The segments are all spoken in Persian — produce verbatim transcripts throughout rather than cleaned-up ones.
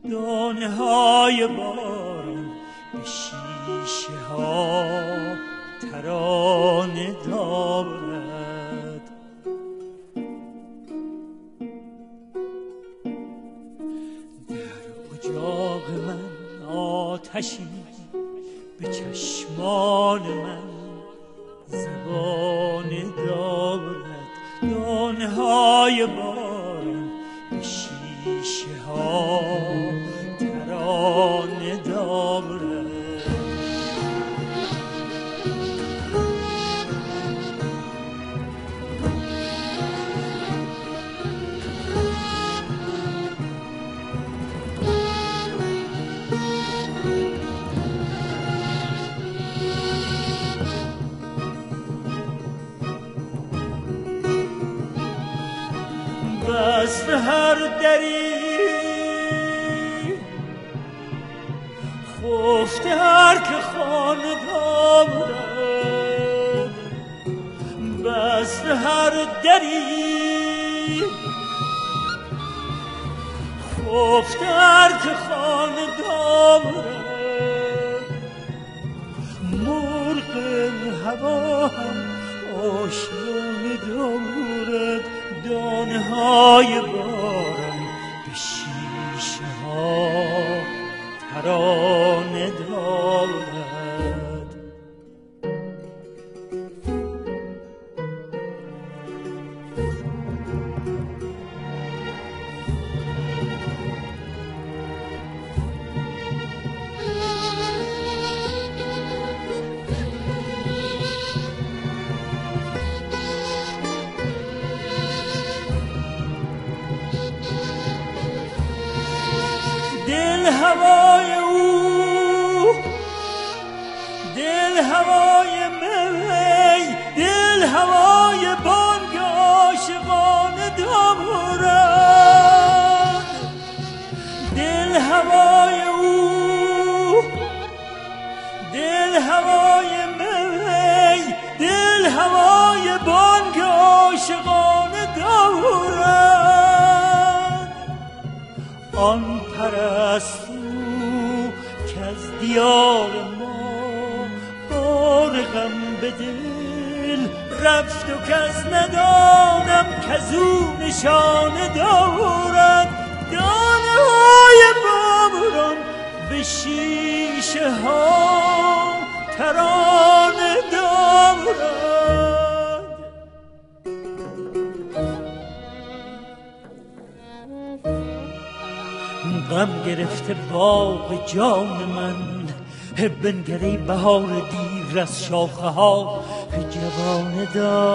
دانه های باران به شیشه ها ترانه دارد. در اجاق من آتشی به چشمان من زبانه دارد. دانه های باران به شیشه ها ترانه دارد. بست هر دری خفته هر که خانه دارد. بست هر دری خفته هر که خانه دارد. مرغ هوا هم آشیانه دارد. دانه های باران به شیشه ها ترانه دارد. دل هوای او، دل هوای می، دل هوای بانگ عاشقانه دارد. دل هوای او، دل هوای می، دل هوای بانگ عاشقانه دارد. آن پرستو که از دیار ما بار غم به دل رفت و کس ندانم که او نشانه دارد. دانه های باران به شیشه ها ترانه دارد. غم گرفته باغ جان من، بنگری بهار دیر از شاخه ها جوانه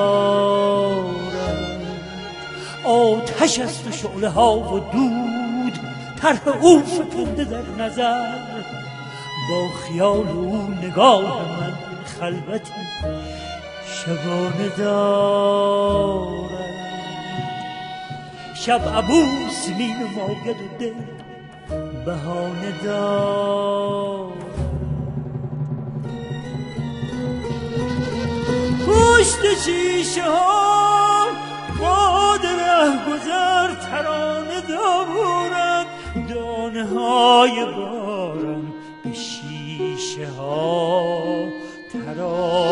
دارد. آتش است و شعله ها و دود، طرح او فکنده در نظر. با خیال او نگاه من خلوتی شبانه دارد. شب عبوس می نماید و دل بهانه دارد. پشت شیشه ها باد رهگذر ترانه دارد. دانه های باران به شیشه ها ترانه